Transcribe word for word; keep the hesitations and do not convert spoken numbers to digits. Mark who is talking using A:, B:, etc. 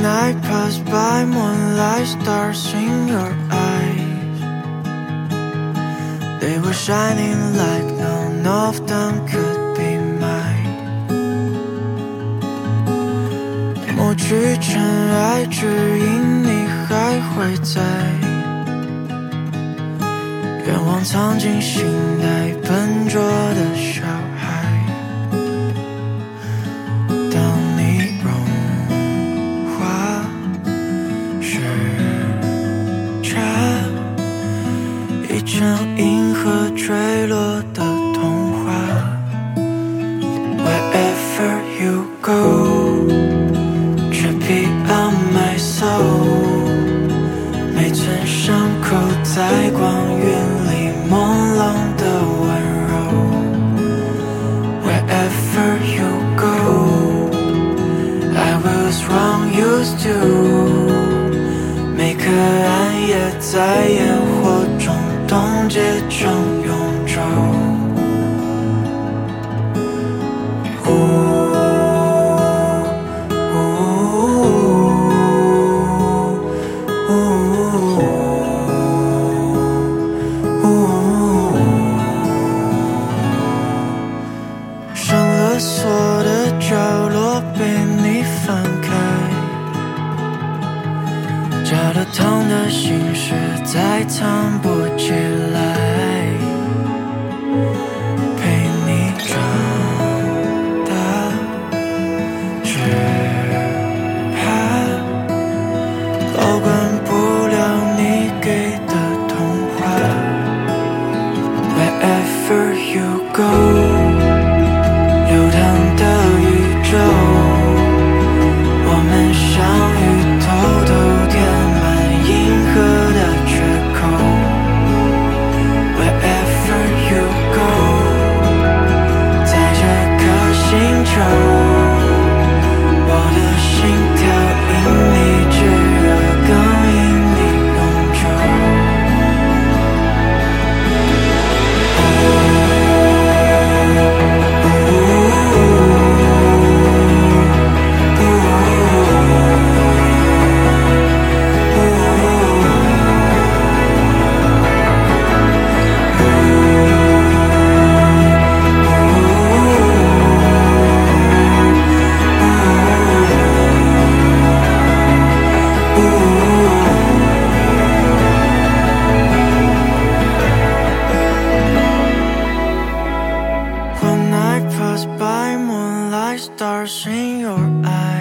A: night passed by, moonlight stars in your eyes. They were shining like none of them could be mine. 抹去尘埃，只因你还会在。愿望藏进心袋，笨拙的小孩。当你融化时差，一场银河坠落的童话。Wherever you go, trippy on my soul， 每寸伤口在光晕里朦胧的温柔。Wherever you go, I was wrong used to， 每颗暗夜在烟火中冻结成永久。上了锁的角落被你翻开，加了糖的心事再藏不起来，陪你长大，只怕保管不了你给的童话。Wherever you go，流淌的宇宙，我们相遇，偷偷填满银河的缺口。Wherever you go， 在这颗星球，我的心跳因你炙热，更因你永久。One night passed by, moonlight stars in your eyes.